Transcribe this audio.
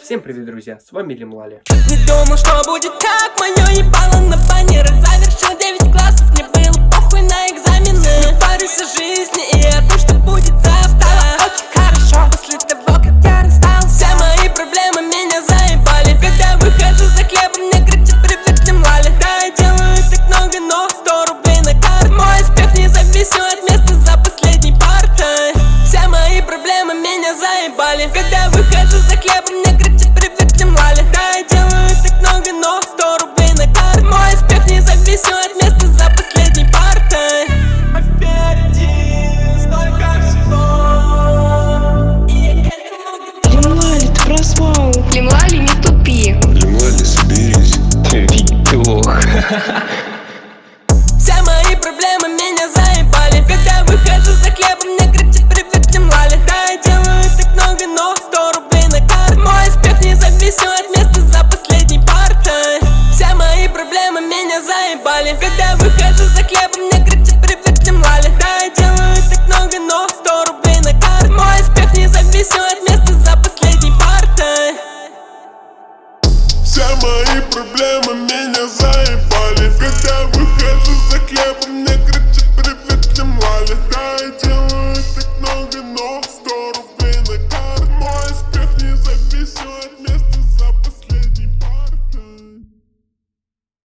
Всем привет, друзья, с вами Лимлали. Не думал, что будет так, моё ебало на баннеры. Завершил 9 классов, мне было похуй на экзамены. Не парюсь о жизни и о том, что будет завтра. Очень хорошо, после того, как я расстался. Все мои проблемы меня заебали. Когда выхожу за хлебом, мне кричат привет, Лимлали. Да, я делаю так много, но 100 рублей на карту. Мой успех не зависит от места за последней партой. Все мои проблемы меня заебали. Когда выхожу за хлебом, мне кричат привет, Лимлали. Да, я делаю так много, но 100 рублей на карту. Мой успех не зависит от места за последней партой. А впереди столько всего. Лимлали, ты проспал. Лимлали, не тупи. Лимлали, соберись. Видох. Все мои проблемы меня заебали. Когда выхожу за хлебом, мне кричат привет, Лимлали. Да, я делаю так много, но 100 рублей на карту. Мой успех не зависит от места за последней партой. Все мои проблемы меня заебали. Когда выхожу за хлебом, мне кричат привет, Лимлали. Да, я делаю так много, но 100 рублей на карту. Мой успех не зависит от места за последней партой. Все мои проблемы меня заебали. Когда вы